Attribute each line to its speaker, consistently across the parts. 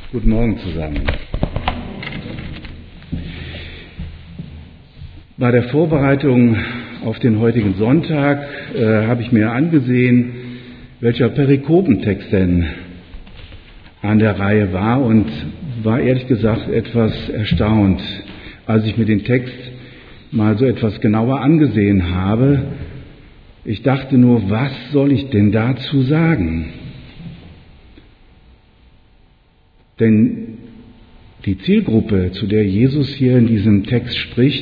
Speaker 1: Guten Morgen zusammen. Bei der Vorbereitung auf den heutigen Sonntag habe ich mir angesehen, welcher Perikopentext denn an der Reihe war und war ehrlich gesagt etwas erstaunt, als ich mir den Text mal so etwas genauer angesehen habe. Ich dachte nur, was soll ich denn dazu sagen? Denn die Zielgruppe, zu der Jesus hier in diesem Text spricht,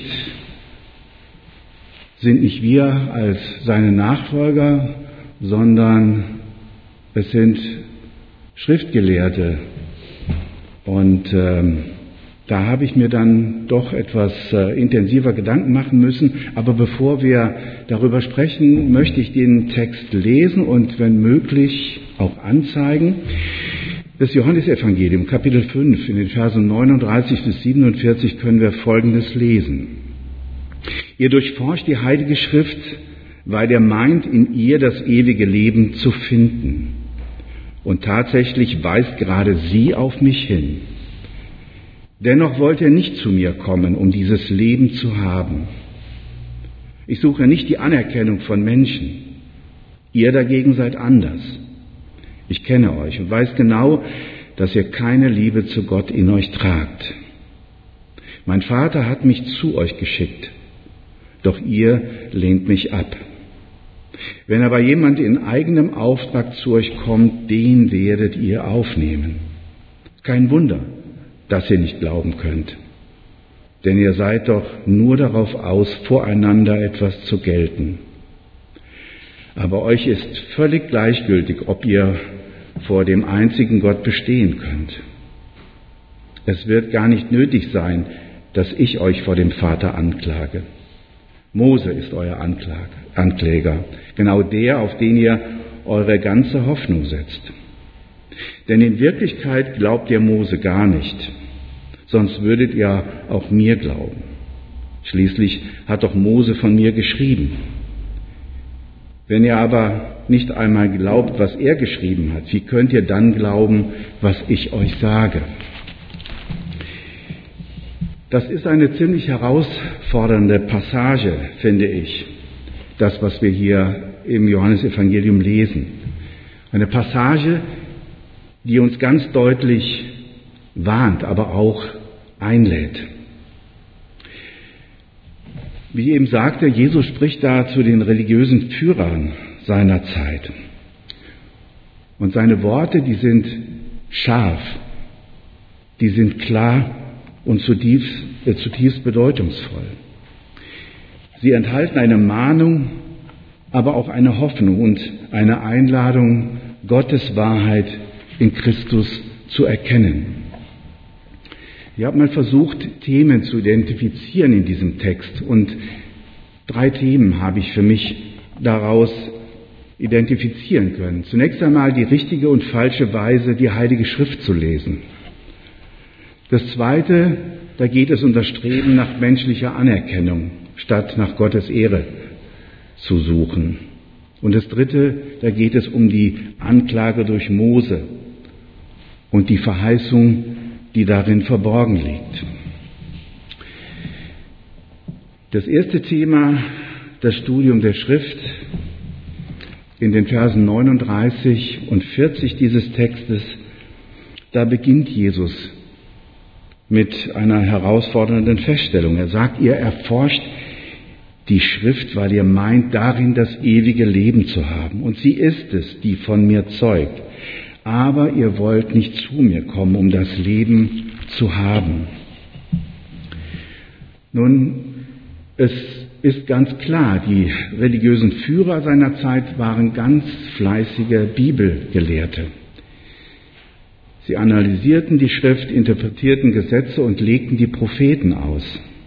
Speaker 1: sind nicht wir als seine Nachfolger, sondern es sind Schriftgelehrte. Und da habe ich mir dann doch etwas intensiver Gedanken machen müssen. Aber bevor wir darüber sprechen, möchte ich den Text lesen und wenn möglich auch anzeigen. Das Johannesevangelium, Kapitel 5, in den Versen 39 bis 47 können wir Folgendes lesen. Ihr durchforscht die Heilige Schrift, weil ihr meint, in ihr das ewige Leben zu finden. Und tatsächlich weist gerade sie auf mich hin. Dennoch wollt ihr nicht zu mir kommen, um dieses Leben zu haben. Ich suche nicht die Anerkennung von Menschen. Ihr dagegen seid anders. Ich kenne euch und weiß genau, dass ihr keine Liebe zu Gott in euch tragt. Mein Vater hat mich zu euch geschickt, doch ihr lehnt mich ab. Wenn aber jemand in eigenem Auftrag zu euch kommt, den werdet ihr aufnehmen. Kein Wunder, dass ihr nicht glauben könnt, denn ihr seid doch nur darauf aus, voreinander etwas zu gelten. Aber euch ist völlig gleichgültig, ob ihr vor dem einzigen Gott bestehen könnt. Es wird gar nicht nötig sein, dass ich euch vor dem Vater anklage. Mose ist euer Ankläger, genau der, auf den ihr eure ganze Hoffnung setzt. Denn in Wirklichkeit glaubt ihr Mose gar nicht, sonst würdet ihr auch mir glauben. Schließlich hat doch Mose von mir geschrieben. Wenn ihr aber nicht einmal glaubt, was er geschrieben hat, wie könnt ihr dann glauben, was ich euch sage? Das ist eine ziemlich herausfordernde Passage, finde ich, das, was wir hier im Johannesevangelium lesen. Eine Passage, die uns ganz deutlich warnt, aber auch einlädt. Wie ich eben sagte, Jesus spricht da zu den religiösen Führern seiner Zeit. Und seine Worte, die sind scharf, die sind klar und zutiefst bedeutungsvoll. Sie enthalten eine Mahnung, aber auch eine Hoffnung und eine Einladung, Gottes Wahrheit in Christus zu erkennen. Ich habe mal versucht, Themen zu identifizieren in diesem Text und 3 Themen habe ich für mich daraus identifizieren können. Zunächst einmal die richtige und falsche Weise, die Heilige Schrift zu lesen. Das Zweite, da geht es um das Streben nach menschlicher Anerkennung, statt nach Gottes Ehre zu suchen. Und das Dritte, da geht es um die Anklage durch Mose und die Verheißung, die darin verborgen liegt. Das erste Thema, das Studium der Schrift, in den Versen 39 und 40 dieses Textes, da beginnt Jesus mit einer herausfordernden Feststellung. Er sagt, ihr erforscht die Schrift, weil ihr meint, darin das ewige Leben zu haben. Und sie ist es, die von mir zeugt. Aber ihr wollt nicht zu mir kommen, um das Leben zu haben. Nun, es ist ganz klar, die religiösen Führer seiner Zeit waren ganz fleißige Bibelgelehrte. Sie analysierten die Schrift, interpretierten Gesetze und legten die Propheten aus.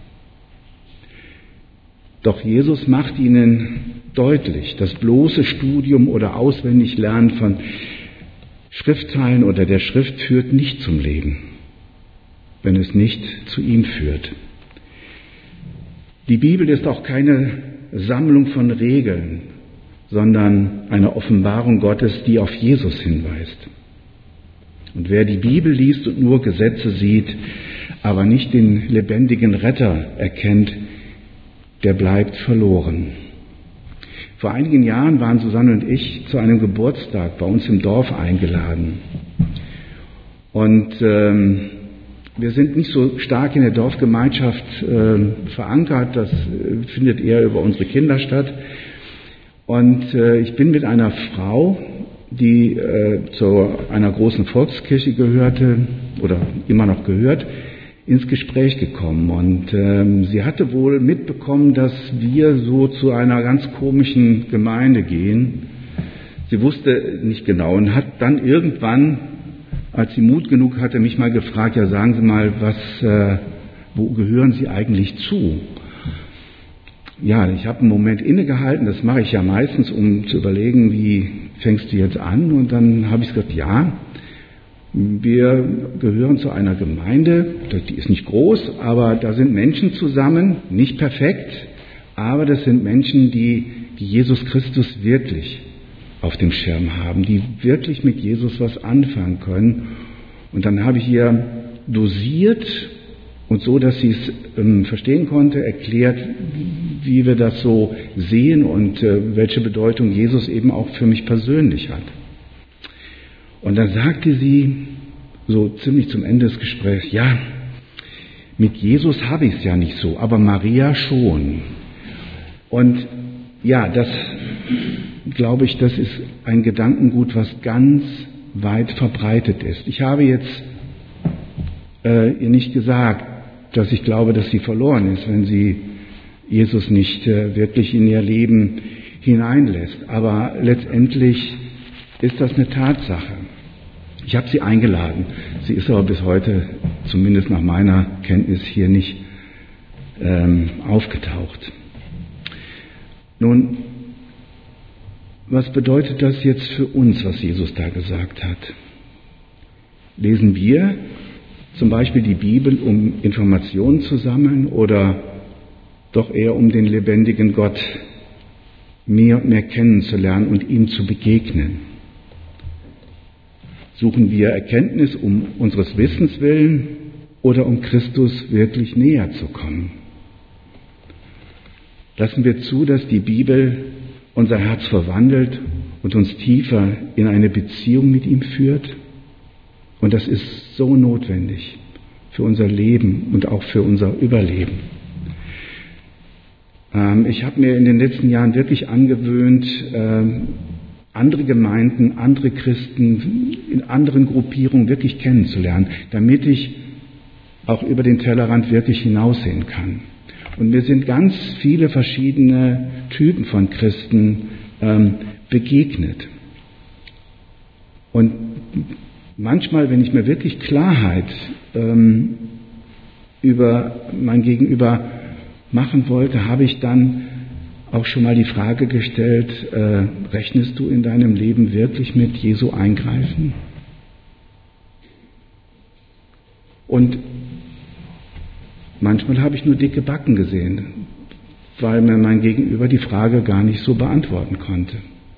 Speaker 1: Doch Jesus macht ihnen deutlich, das bloße Studium oder Auswendiglernen von Schriftteilen oder der Schrift führt nicht zum Leben, wenn es nicht zu ihm führt. Die Bibel ist auch keine Sammlung von Regeln, sondern eine Offenbarung Gottes, die auf Jesus hinweist. Und wer die Bibel liest und nur Gesetze sieht, aber nicht den lebendigen Retter erkennt, der bleibt verloren. Vor einigen Jahren waren Susanne und ich zu einem Geburtstag bei uns im Dorf eingeladen. Und wir sind nicht so stark in der Dorfgemeinschaft verankert, das findet eher über unsere Kinder statt. Und ich bin mit einer Frau, die zu einer großen Volkskirche gehörte oder immer noch gehört, ins Gespräch gekommen. Und sie hatte wohl mitbekommen, dass wir so zu einer ganz komischen Gemeinde gehen. Sie wusste nicht genau und hat dann irgendwann, als sie Mut genug hatte, mich mal gefragt, ja, sagen Sie mal, wo gehören Sie eigentlich zu? Ja, ich habe einen Moment innegehalten, das mache ich ja meistens, um zu überlegen, wie fängst du jetzt an? Und dann habe ich gesagt, ja, wir gehören zu einer Gemeinde, die ist nicht groß, aber da sind Menschen zusammen, nicht perfekt, aber das sind Menschen, die Jesus Christus wirklich auf dem Schirm haben, die wirklich mit Jesus was anfangen können. Und dann habe ich ihr dosiert und so, dass sie es verstehen konnte, erklärt, wie wir das so sehen und welche Bedeutung Jesus eben auch für mich persönlich hat. Und dann sagte sie, so ziemlich zum Ende des Gesprächs, ja, mit Jesus habe ich es ja nicht so, aber Maria schon. Und ja, das glaube ich, das ist ein Gedankengut, was ganz weit verbreitet ist. Ich habe jetzt ihr nicht gesagt, dass ich glaube, dass sie verloren ist, wenn sie Jesus nicht wirklich in ihr Leben hineinlässt. Aber letztendlich ist das eine Tatsache. Ich habe sie eingeladen. Sie ist aber bis heute, zumindest nach meiner Kenntnis, hier nicht aufgetaucht. Nun, was bedeutet das jetzt für uns, was Jesus da gesagt hat? Lesen wir zum Beispiel die Bibel, um Informationen zu sammeln oder doch eher um den lebendigen Gott mehr und mehr kennenzulernen und ihm zu begegnen? Suchen wir Erkenntnis um unseres Wissens willen oder um Christus wirklich näher zu kommen? Lassen wir zu, dass die Bibel unser Herz verwandelt und uns tiefer in eine Beziehung mit ihm führt? Und das ist so notwendig für unser Leben und auch für unser Überleben. Ich habe mir in den letzten Jahren wirklich angewöhnt, andere Gemeinden, andere Christen in anderen Gruppierungen wirklich kennenzulernen, damit ich auch über den Tellerrand wirklich hinaussehen kann. Und mir sind ganz viele verschiedene Typen von Christen begegnet. Und manchmal, wenn ich mir wirklich Klarheit über mein Gegenüber machen wollte, habe ich dann auch schon mal die Frage gestellt, rechnest du in deinem Leben wirklich mit Jesu Eingreifen? Und manchmal habe ich nur dicke Backen gesehen, weil mir mein Gegenüber die Frage gar nicht so beantworten konnte.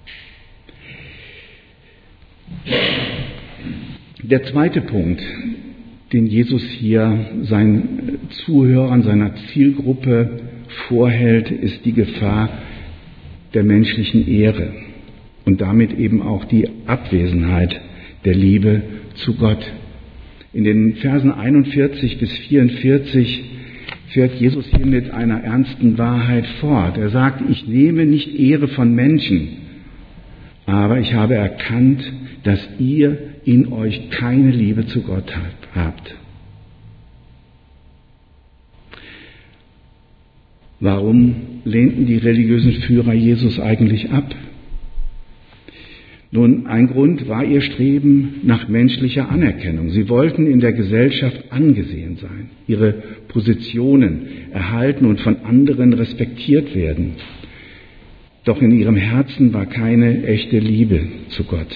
Speaker 1: Der zweite Punkt, den Jesus hier seinen Zuhörern, seiner Zielgruppe vorhält, ist die Gefahr der menschlichen Ehre und damit eben auch die Abwesenheit der Liebe zu Gott. In den Versen 41 bis 44 fährt Jesus hier mit einer ernsten Wahrheit fort. Er sagt, ich nehme nicht Ehre von Menschen, aber ich habe erkannt, dass ihr in euch keine Liebe zu Gott habt. Warum lehnten die religiösen Führer Jesus eigentlich ab? Nun, ein Grund war ihr Streben nach menschlicher Anerkennung. Sie wollten in der Gesellschaft angesehen sein, ihre Positionen erhalten und von anderen respektiert werden. Doch in ihrem Herzen war keine echte Liebe zu Gott.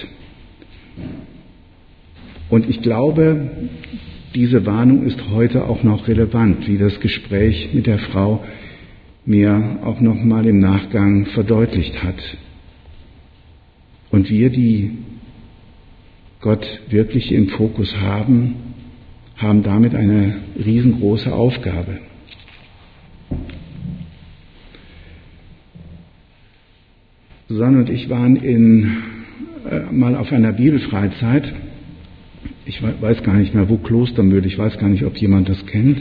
Speaker 1: Und ich glaube, diese Warnung ist heute auch noch relevant, wie das Gespräch mit der Frau mir auch noch mal im Nachgang verdeutlicht hat. Und wir, die Gott wirklich im Fokus haben damit eine riesengroße Aufgabe. Susanne und ich waren mal auf einer Bibelfreizeit. Ich weiß gar nicht mehr, wo Klostermühl, ich weiß gar nicht, ob jemand das kennt.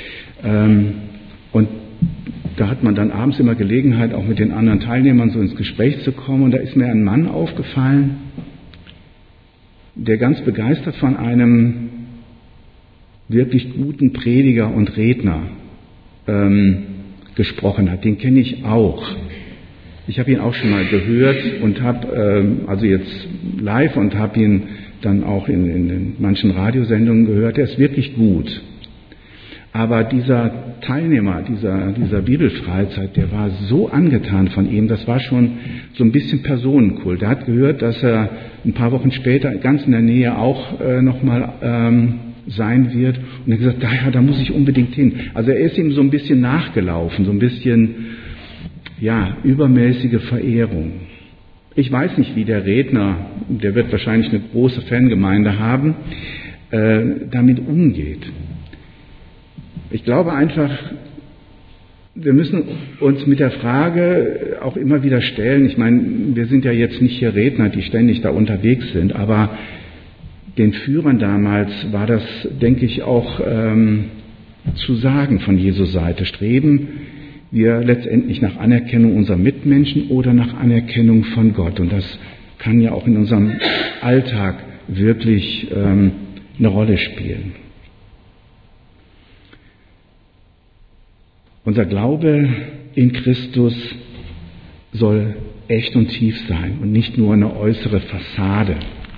Speaker 1: Und da hat man dann abends immer Gelegenheit, auch mit den anderen Teilnehmern so ins Gespräch zu kommen. Und da ist mir ein Mann aufgefallen, der ganz begeistert von einem wirklich guten Prediger und Redner gesprochen hat. Den kenne ich auch. Ich habe ihn auch schon mal gehört und habe, also jetzt live, und habe ihn dann auch in manchen Radiosendungen gehört. Der ist wirklich gut. Aber dieser Teilnehmer dieser Bibelfreizeit, der war so angetan von ihm, das war schon so ein bisschen Personenkult. Der hat gehört, dass er ein paar Wochen später ganz in der Nähe auch nochmal sein wird. Und er hat gesagt, ja, da muss ich unbedingt hin. Also er ist ihm so ein bisschen nachgelaufen, so ein bisschen, ja, übermäßige Verehrung. Ich weiß nicht, wie der Redner, der wird wahrscheinlich eine große Fangemeinde haben, damit umgeht. Ich glaube einfach, wir müssen uns mit der Frage auch immer wieder stellen, ich meine, wir sind ja jetzt nicht hier Redner, die ständig da unterwegs sind, aber den Führern damals war das, denke ich, auch zu sagen von Jesu Seite. Streben wir letztendlich nach Anerkennung unserer Mitmenschen oder nach Anerkennung von Gott? Und das kann ja auch in unserem Alltag wirklich eine Rolle spielen. Unser Glaube in Christus soll echt und tief sein und nicht nur eine äußere Fassade.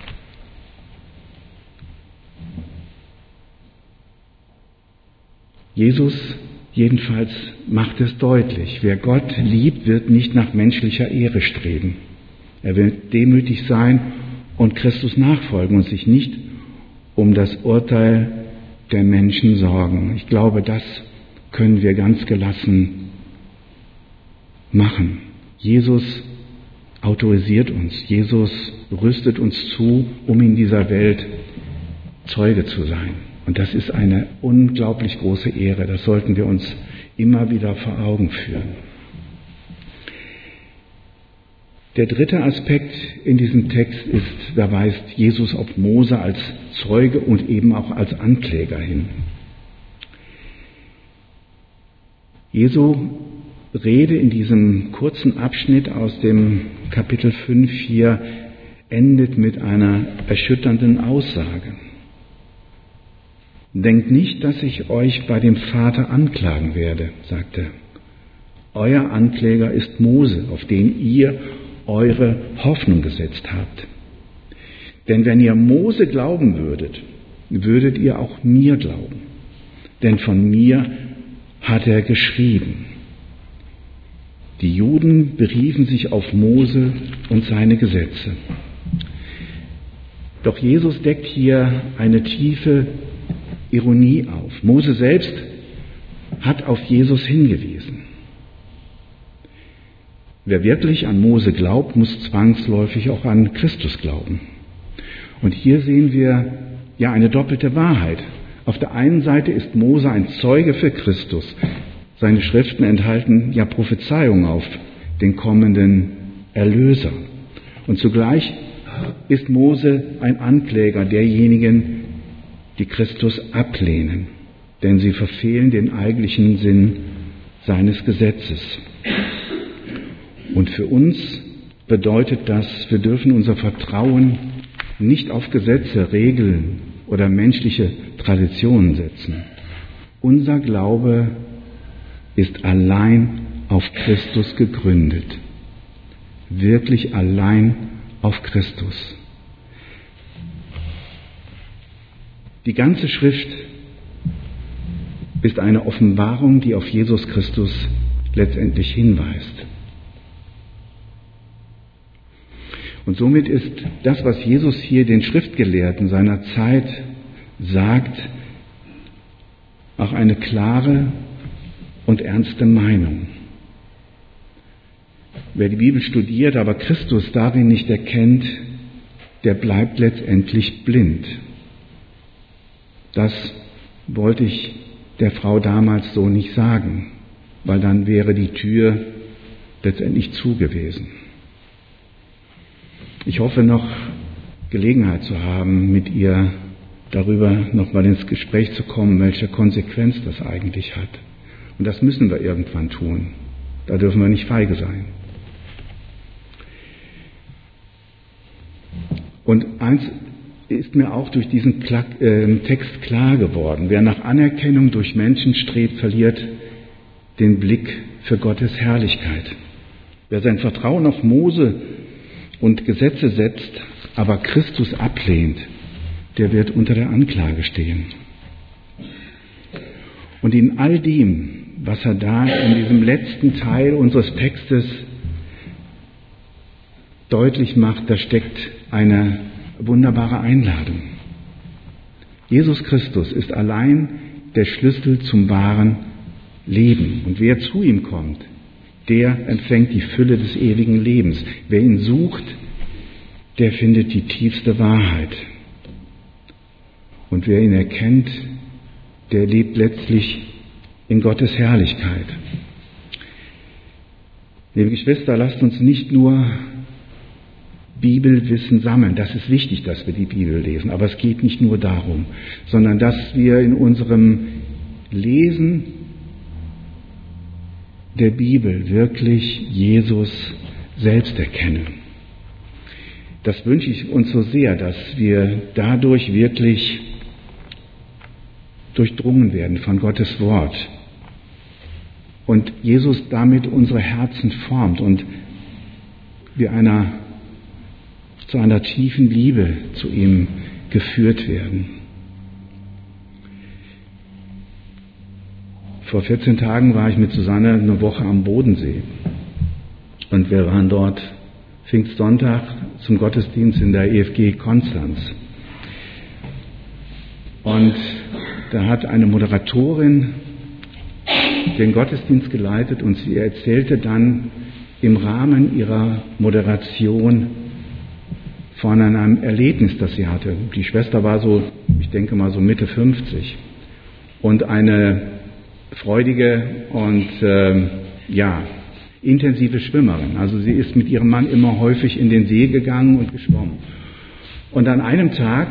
Speaker 1: Jesus jedenfalls macht es deutlich. Wer Gott liebt, wird nicht nach menschlicher Ehre streben. Er wird demütig sein und Christus nachfolgen und sich nicht um das Urteil der Menschen sorgen. Ich glaube, das können wir ganz gelassen machen. Jesus autorisiert uns. Jesus rüstet uns zu, um in dieser Welt Zeuge zu sein. Und das ist eine unglaublich große Ehre. Das sollten wir uns immer wieder vor Augen führen. Der dritte Aspekt in diesem Text ist, da weist Jesus auf Mose als Zeuge und eben auch als Ankläger hin. Jesu Rede in diesem kurzen Abschnitt aus dem Kapitel 5 hier endet mit einer erschütternden Aussage. Denkt nicht, dass ich euch bei dem Vater anklagen werde, sagt er. Euer Ankläger ist Mose, auf den ihr eure Hoffnung gesetzt habt. Denn wenn ihr Mose glauben würdet, würdet ihr auch mir glauben. Denn von mir hat er geschrieben. Die Juden beriefen sich auf Mose und seine Gesetze. Doch Jesus deckt hier eine tiefe Ironie auf. Mose selbst hat auf Jesus hingewiesen. Wer wirklich an Mose glaubt, muss zwangsläufig auch an Christus glauben. Und hier sehen wir ja eine doppelte Wahrheit. Auf der einen Seite ist Mose ein Zeuge für Christus. Seine Schriften enthalten ja Prophezeiungen auf den kommenden Erlöser. Und zugleich ist Mose ein Ankläger derjenigen, die Christus ablehnen, denn sie verfehlen den eigentlichen Sinn seines Gesetzes. Und für uns bedeutet das, wir dürfen unser Vertrauen nicht auf Gesetze, Regeln oder menschliche Traditionen setzen. Unser Glaube ist allein auf Christus gegründet. Wirklich allein auf Christus. Die ganze Schrift ist eine Offenbarung, die auf Jesus Christus letztendlich hinweist. Und somit ist das, was Jesus hier den Schriftgelehrten seiner Zeit sagt, auch eine klare und ernste Meinung. Wer die Bibel studiert, aber Christus darin nicht erkennt, der bleibt letztendlich blind. Das wollte ich der Frau damals so nicht sagen, weil dann wäre die Tür letztendlich zu gewesen. Ich hoffe noch Gelegenheit zu haben, mit ihr darüber nochmal ins Gespräch zu kommen, welche Konsequenz das eigentlich hat. Und das müssen wir irgendwann tun. Da dürfen wir nicht feige sein. Und eins ist mir auch durch diesen Text klar geworden. Wer nach Anerkennung durch Menschen strebt, verliert den Blick für Gottes Herrlichkeit. Wer sein Vertrauen auf Mose und Gesetze setzt, aber Christus ablehnt, der wird unter der Anklage stehen. Und in all dem, was er da in diesem letzten Teil unseres Textes deutlich macht, da steckt eine wunderbare Einladung. Jesus Christus ist allein der Schlüssel zum wahren Leben. Und wer zu ihm kommt, der empfängt die Fülle des ewigen Lebens. Wer ihn sucht, der findet die tiefste Wahrheit. Und wer ihn erkennt, der lebt letztlich in Gottes Herrlichkeit. Liebe Geschwister, lasst uns nicht nur Bibelwissen sammeln. Das ist wichtig, dass wir die Bibel lesen. Aber es geht nicht nur darum, sondern dass wir in unserem Lesen der Bibel wirklich Jesus selbst erkennen. Das wünsche ich uns so sehr, dass wir dadurch wirklich durchdrungen werden von Gottes Wort und Jesus damit unsere Herzen formt und wir zu einer tiefen Liebe zu ihm geführt werden. Vor 14 Tagen war ich mit Susanne eine Woche am Bodensee und wir waren dort Pfingstsonntag zum Gottesdienst in der EFG Konstanz. Und da hat eine Moderatorin den Gottesdienst geleitet und sie erzählte dann im Rahmen ihrer Moderation von einem Erlebnis, das sie hatte. Die Schwester war so, ich denke mal so Mitte 50 und eine freudige und intensive Schwimmerin. Also sie ist mit ihrem Mann immer häufig in den See gegangen und geschwommen. Und an einem Tag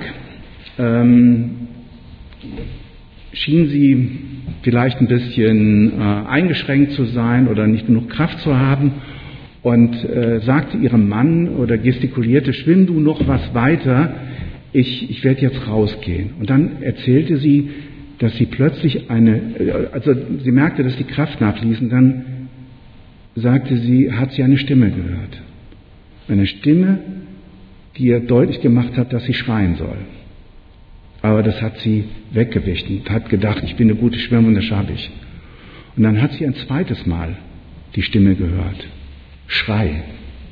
Speaker 1: schien sie vielleicht ein bisschen eingeschränkt zu sein oder nicht genug Kraft zu haben und sagte ihrem Mann oder gestikulierte, schwimm du noch was weiter, ich werde jetzt rausgehen. Und dann erzählte sie, dass sie plötzlich sie merkte, dass die Kraft nachließ und dann sagte sie, hat sie eine Stimme gehört. Eine Stimme, die ihr deutlich gemacht hat, dass sie schreien soll. Aber das hat sie weggewischt und hat gedacht, ich bin eine gute Schwimmerin, das schaffe ich. Und dann hat sie ein zweites Mal die Stimme gehört. Schrei.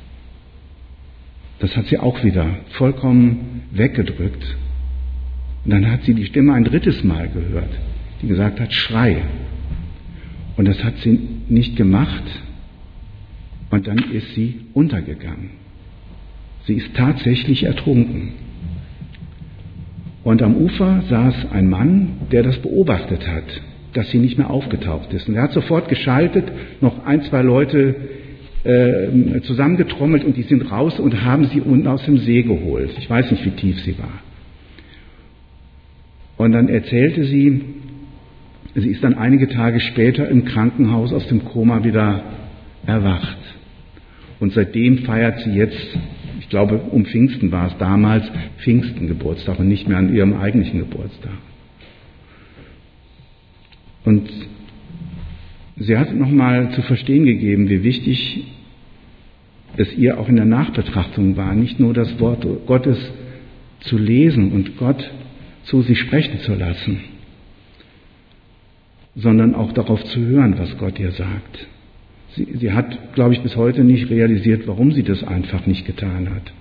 Speaker 1: Das hat sie auch wieder vollkommen weggedrückt. Und dann hat sie die Stimme ein drittes Mal gehört, die gesagt hat, schrei. Und das hat sie nicht gemacht. Und dann ist sie untergegangen. Sie ist tatsächlich ertrunken. Und am Ufer saß ein Mann, der das beobachtet hat, dass sie nicht mehr aufgetaucht ist. Und er hat sofort geschaltet, noch 1, 2 Leute zusammengetrommelt und die sind raus und haben sie unten aus dem See geholt. Ich weiß nicht, wie tief sie war. Und dann erzählte sie ist dann einige Tage später im Krankenhaus aus dem Koma wieder erwacht. Und seitdem feiert sie jetzt, ich glaube, um Pfingsten war es damals, Pfingstengeburtstag und nicht mehr an ihrem eigentlichen Geburtstag. Und sie hat nochmal zu verstehen gegeben, wie wichtig es ihr auch in der Nachbetrachtung war, nicht nur das Wort Gottes zu lesen und Gott zu sich sprechen zu lassen, sondern auch darauf zu hören, was Gott ihr sagt. Sie hat, glaube ich, bis heute nicht realisiert, warum sie das einfach nicht getan hat.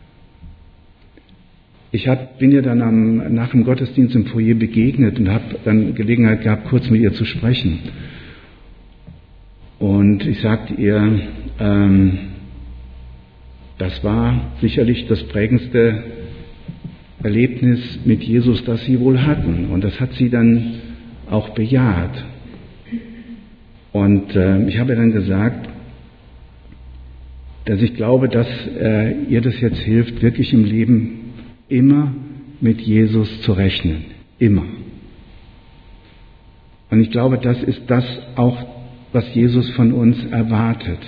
Speaker 1: Ich bin ihr dann nach dem Gottesdienst im Foyer begegnet und habe dann Gelegenheit gehabt, kurz mit ihr zu sprechen. Und ich sagte ihr, das war sicherlich das prägendste Erlebnis mit Jesus, das sie wohl hatten. Und das hat sie dann auch bejaht. Und ich habe dann gesagt, dass ich glaube, dass ihr das jetzt hilft, wirklich im Leben immer mit Jesus zu rechnen. Immer. Und ich glaube, das ist das auch, was Jesus von uns erwartet.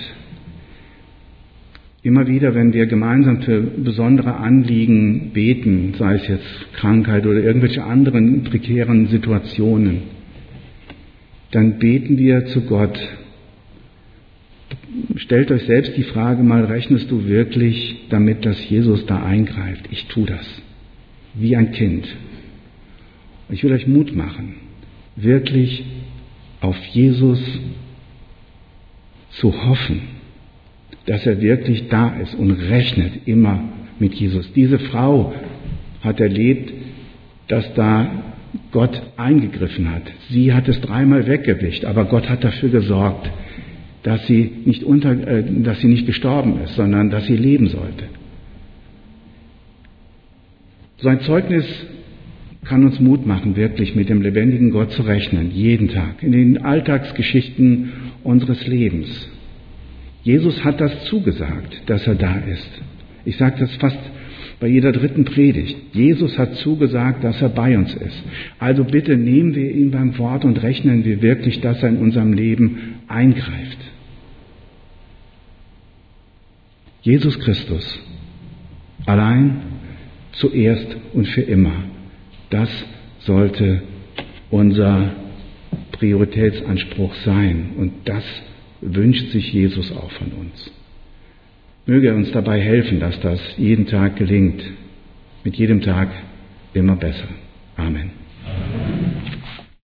Speaker 1: Immer wieder, wenn wir gemeinsam für besondere Anliegen beten, sei es jetzt Krankheit oder irgendwelche anderen prekären Situationen, dann beten wir zu Gott. Stellt euch selbst die Frage mal, rechnest du wirklich damit, dass Jesus da eingreift? Ich tue das. Wie ein Kind. Ich will euch Mut machen, wirklich auf Jesus zu hoffen, dass er wirklich da ist und rechnet immer mit Jesus. Diese Frau hat erlebt, dass da Gott eingegriffen hat. Sie hat es 3-mal weggewischt, aber Gott hat dafür gesorgt, dass sie nicht gestorben ist, sondern dass sie leben sollte. So ein Zeugnis kann uns Mut machen, wirklich mit dem lebendigen Gott zu rechnen, jeden Tag, in den Alltagsgeschichten unseres Lebens. Jesus hat das zugesagt, dass er da ist. Ich sage das fast bei jeder 3. Predigt. Jesus hat zugesagt, dass er bei uns ist. Also bitte nehmen wir ihn beim Wort und rechnen wir wirklich, dass er in unserem Leben eingreift. Jesus Christus, allein, zuerst und für immer. Das sollte unser Prioritätsanspruch sein. Und das wünscht sich Jesus auch von uns. Möge er uns dabei helfen, dass das jeden Tag gelingt. Mit jedem Tag immer besser. Amen.